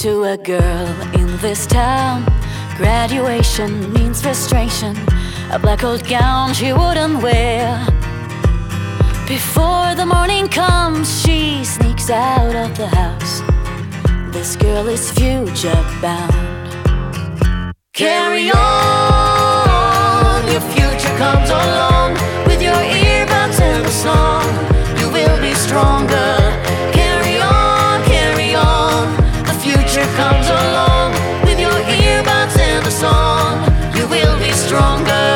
To a girl in this town, graduation means frustration. A black old gown she wouldn't wear. Before the morning comes, she sneaks out of the house. This girl is future bound. Carry on, your future comes along. With your earbuds and a song, you will be stronger. Carry on, the future comes along. With your earbuds and a song, you will be stronger.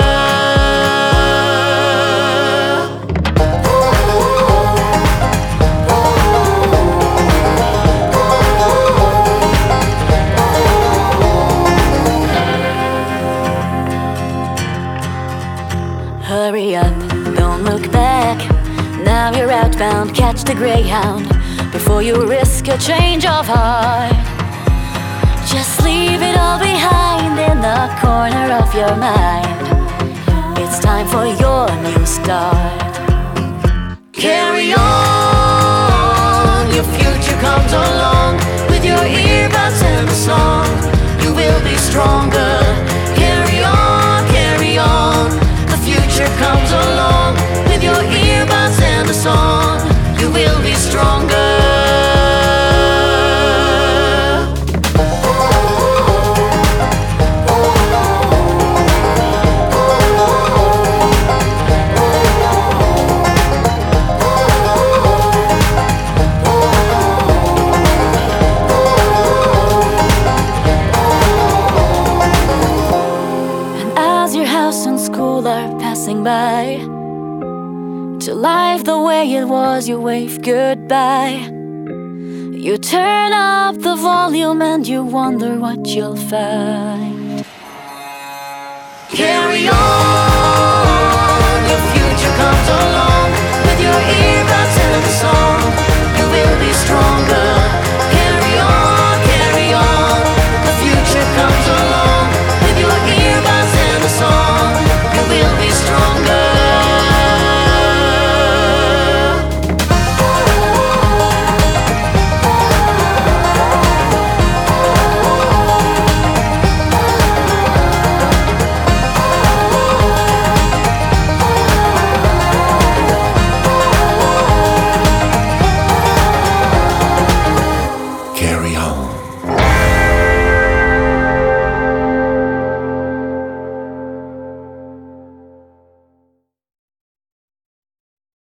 Hurry up, don't look back. Now you're outbound, catch the Greyhound before you risk a change of heart. Just leave it all behind in the corner of your mind. It's time for your new start. Carry on, your future comes along. With your earbuds and a song, you will be stronger. Carry on, the future comes along. With your earbuds and a song, you will be stronger. And school are passing by. To life the way it was, you wave goodbye. You turn up the volume and you wonder what you'll find. Carry on, your future comes along.